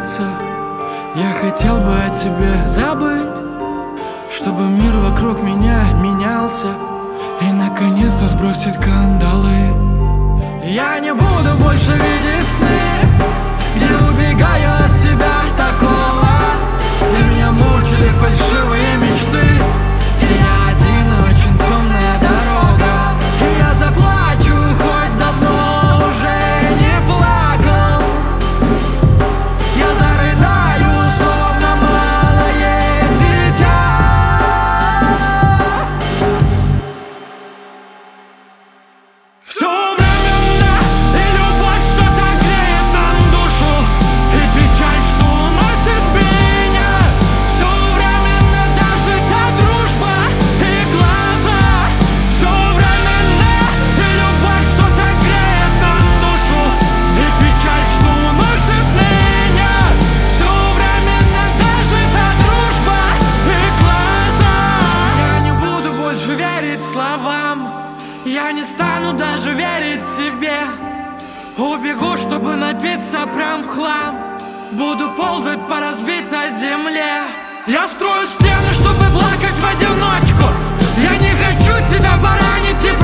снится. Я хотел бы о тебе забыть, чтобы мир вокруг меня менялся и наконец-то сбросить кандалы. Я не буду больше видеть сны, где убегаю от себя такого, где меня мучили фальшивые мечты, где я один и очень темная дорога. И я заплачу, хоть давно уже не плакал. Я зарыдаю, словно малое дитя. Все временно, и любовь что-то греет нам душу, и печаль, что уносит меня. Все временно, даже та дружба и глаза. Все временно, и любовь что-то греет нам душу, и печаль, что уносит меня. Все временно, даже та дружба и глаза. Я не буду больше верить словам, я не стану даже верить себе. Убегу, чтобы напиться прям в хлам. Буду ползать по разбитой земле. Я строю стены, чтобы плакать в одиночку. Я не хочу тебя поранить, ты